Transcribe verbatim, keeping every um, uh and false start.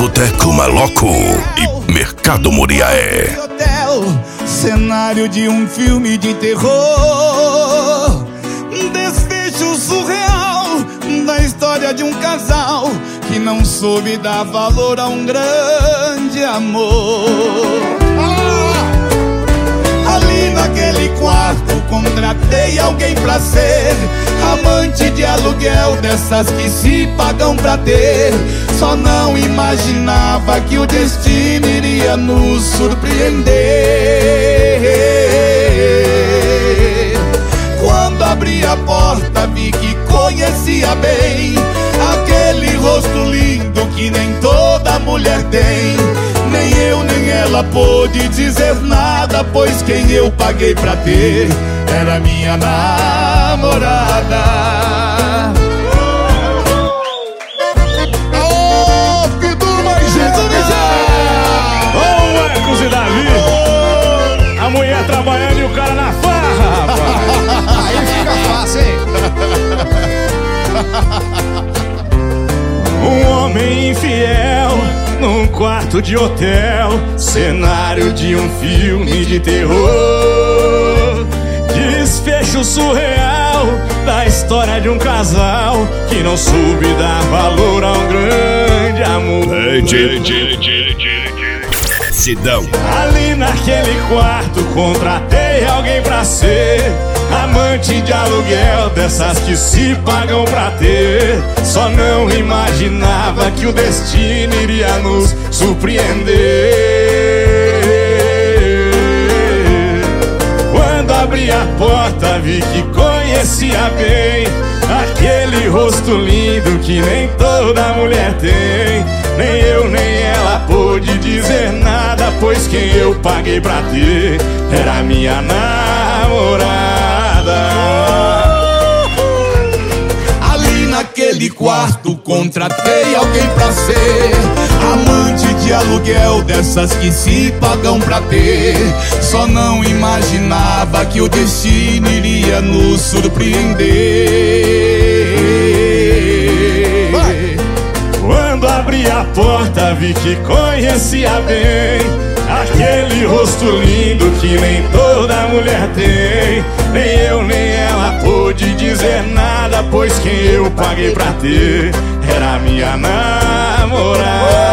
Boteco Maloco e Mercado Muriaé. Cenário de um filme de terror, desfecho surreal da história de um casal que não soube dar valor a um grande amor. Ali naquele quarto contratei alguém pra ser amante de aluguel, dessas que se pagam pra ter. Só não imaginava que o destino iria nos surpreender. Quando abri a porta vi que conhecia bem aquele rosto lindo que nem toda mulher tem. Nem eu nem ela pôde dizer nada, pois quem eu paguei pra ter era minha namorada. Ô, Piturma e Jesus! Ô, Marcos e Davi! A mulher trabalhando e o cara na farra, rapaz! Aí fica fácil, hein? Um homem infiel num quarto de hotel, cenário de um filme de terror. Desfecho surreal da história de um casal que não soube dar valor a um grande amor. Sidão. Ali naquele quarto contratei alguém pra ser amante de aluguel, dessas que se pagam pra ter. Só não imaginava que o destino iria nos surpreender. Quando abri a porta vi que conhecia bem aquele rosto lindo que nem toda mulher tem. Nem eu nem ela pôde dizer nada, pois quem eu paguei pra ter era minha namorada. Ali naquele quarto contratei alguém pra ser amante de aluguel, dessas que se pagam pra ter. Só não imaginava que o destino iria nos surpreender. Quando abri a porta vi que conhecia bem aquele rosto lindo que nem toda mulher tem. Nem eu nem ela pôde dizer nada, pois quem eu paguei pra ter era minha namorada.